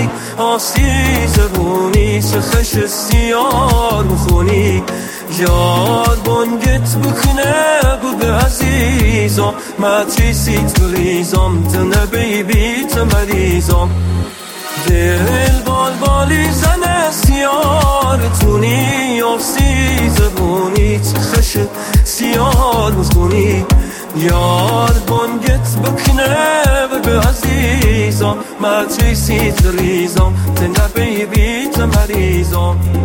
بخونی آسی زبونی چه خش سیار بخونی یاد بانگت بکنه بود عزیزم مدرسیت بریزم تنه بیبیت مریزم دل بالبالی زنه سیارتونی آسی زبونی چه خش سیار بخونی یاد بانگت بکنه به عزیزم مدرسیت بریزم تنه بیبیت مریزم